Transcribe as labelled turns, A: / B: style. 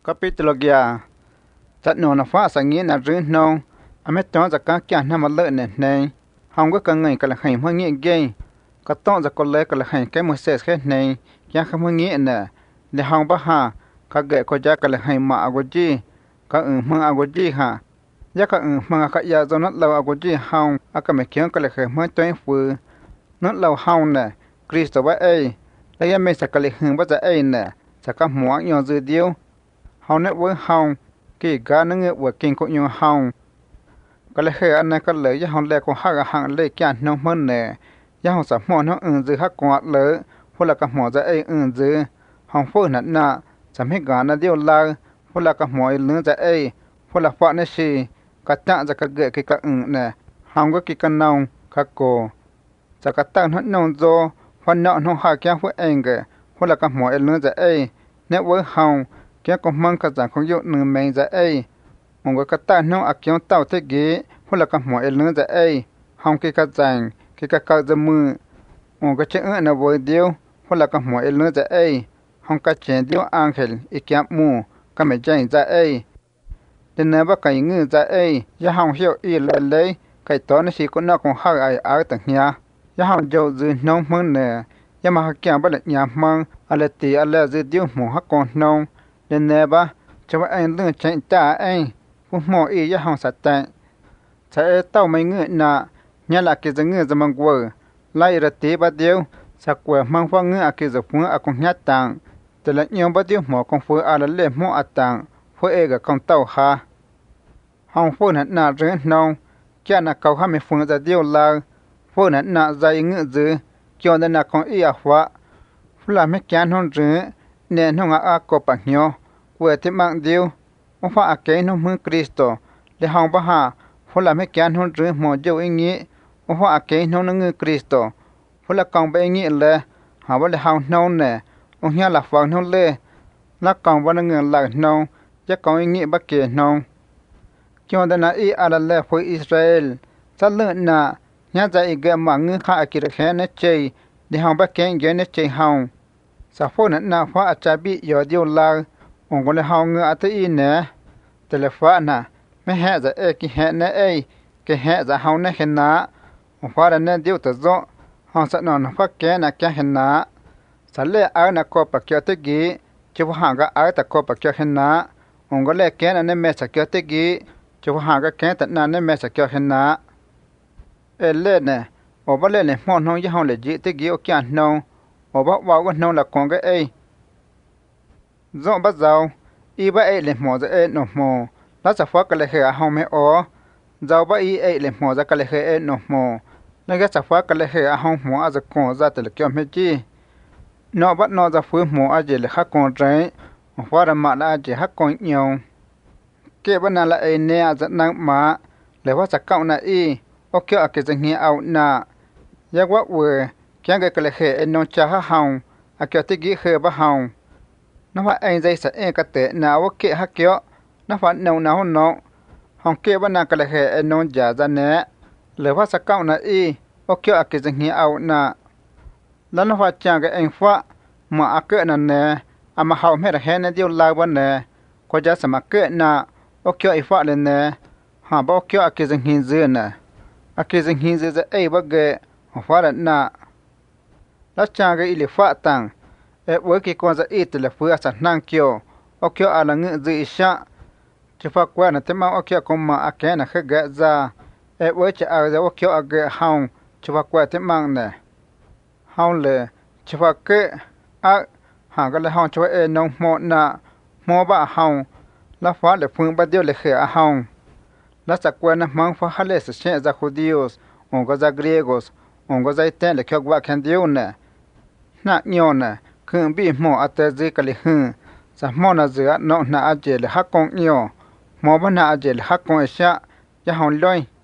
A: capítulo guia chặt nổ nó phá sang nghĩa là rưỡi nông anh mới chọn ra các kia nằm ở lợi này không có cần người cả là hành hơn nghĩa ghê có tông ra con lẽ cả là hành cái một xe khác này kia không hơn nghĩa nè để không bắt hà các ghệ có giá cả là hành mà agô chi các măng agô chi ha giá các măng các nhà do nó lâu agô chi hông các mấy kiếm cả là hành mới tuyên phù nó lâu hông nè Cristo vậy ấy lấy mấy sạc cả là hành bắt ra ấy nè sạc các mỏ nhỏ dư điêu hông nè với hông kỳ gà nó ngựa của kinh cũng như hông cái lẽ hệ anh này cái lẽ cho hông lẽ cũng hát hàng lẽ kia nông hơn nè cho hông sắm mỏ nó dư hát quạt lỡ hoặc là cái mỏ ra ấy dư hông phơi nè nè sắm hết gà nó điêu la hoặc là cái mỏ lớn ra ấy hoặc là phạ nó xì cái tạ ra cái gậy cái nè hông có cái nông cái cổ ra cái tạ nó nông do hoặc nọ nó hạ kia với anh cái hoặc là cái mỏ lớn ra ấy nếu với hông kia có mang cái dạng không dụng nửa mình ra ấy một cái tạ nó ở kia tàu thế ghế hoặc là cái mỏ lớn ra ấy hông cái dạng cái cao ra mưa một cái chuyện nó vui điêu hoặc là cái mỏ lớn ra ấy hông cái chuyện điêu ăn hel ý kia mù cái mấy chuyện ra ấy nên nếu bắt cái ngư ra ấy ya hông hiểu ý lấy cái đó nó chỉ có nó còn hơi ai ở tận nhà ya hông dâu dư nông hơn nè ya mà kia bắt được nhà mang ale tí ale dư điêu mù hắc con nông nên nè ba cho anh lương chạy trả anh cũng mò ý ya hông sạch tệ sẽ tao mấy ngư nè nhà là cái ngư ra mang quờ lại ra tí ba điêu sạc quờ mang phong ngư cái giờ phun ở con nhát tàngแต่ละยามบ่ติหมอของเฟออาละเล่หมออัตังเฟอเอกกับเต้าหาห้องเฟอนั้นน่าเรนองแก่น่ะเกาหาไม่ฟงจะเดียวลาเฟอนั้นน่าใจงื้อจือเกี่ยวนั้นน่ะของอีอะวะฟลาไม่แก่นห้องจื้อแน่นห้องอากอปักญอเวที่มังเดียวองฟ้าอาเกนมือคริสโตและห้องบ่หาฟลาไม่แก่นห้องจื้อหมอเจ้าอีงี้องฟ้าอาเกนห้องนึงคริสโตฟลากองไปอีงี้แลหาว่าเลยห้องนอนแน่ông nhà là phật nông lê lá còn vẫn ngừng lại nông chắc còn ý nghĩa bất kỳ nông cho nên là ý à là với Israel sát lợn nà nhà dạy cái mà ngư khai kỳ được hết nét chơi để hòng bắt kén cái nét chơi hòng sao phố nè na phá cha bị giờ điều la ông có lẽ hòng ngư tới ý nè telephone nè mấy hệ giờ cái hệ nè ấy cái hệ giờ hòng nè hệ nã ông phá là nè điều tự do hòng sợ nó phát kén nè cái hệ nã sản lệ ở nà có bạc kia tới gì chú hàng cái ở ta có bạc kia hen nà ông có lẽ cái này nên mẹ sẽ kia tới gì chú hàng cái tận nà nên mẹ sẽ kia hen nà lệ nè ở bên lệ này mòn nông với hông lệ gì tới gì ở kia nông ở bắc vào cái nông là còn cái ấy rõ bắt đầu y ba ấy lệ mò ra ấy nổ mò lá sẽ phát cái lệ hệ hông mẹ ó giàu ba y ấy lệ mò ra cái lệ hệ nổ mò nên cái sẽ phát cái lệ hệ hông mò ở cái con ra từ cái kia mẹ chi nó bắt nó ra phơi mỏ ở dưới là khắc con trái, hoa ra mặt là chỉ khắc con nhiều, cái bên này là ai nè dẫn năng mà, để hoa sắc cạo này y, ok ở cái danh nghĩa ảo nà, giác quá vừa, cái là hệ nó cha khắc hồng, ở cái tích ghi hệ bắt hồng, nó phải anh dây sẽ anh cái tệ nào ok khắc kéo, nó phải nào nó, hồng cái bên này cái là hệ nó giả ra nè, để hoa sắc cạo này y, ok ở cái danh nghĩa ảo nà. Lần hoa chàng cái anh phá mà ác cơ nè nè, mà hậu mẹ là hẹn điều lao bên nè, có giá sắm ác cơ nè, ok ai phá lên nè, hà bao ok cái dân hình dư nè, cái dân hình dư ấy bắt ghé, phá lên nè, lá chàng cái ilì phá tăng, với cái con ít từ là phơi sản năng kiều, ok là ngự dư isa, chỉ phá qua nè thế mà ok con mà cái nè khơi ghé ra, với chỉ ra ok ghé hông, chỉ phá qua thế mà nè. Hông lệ chỉ phải cái hàng cái là hông cho nông mỏ nà mỏ bả hông lá phá lệ phương bắt điều lệ khẻ hông lá sạc quen mang phá hale sẽ chạy ra Judios ông có ra Gregos ông có ra tên lệ kêu vạ khen điều nè nạ nhiều nè khương bị mỏ ở tây dưới cái lệ hưng sa mỏ nà giữa nọ nà ở dưới lệ hắc con nhiều mỏ bả nà ở dưới lệ hắc con xa ya hông lôi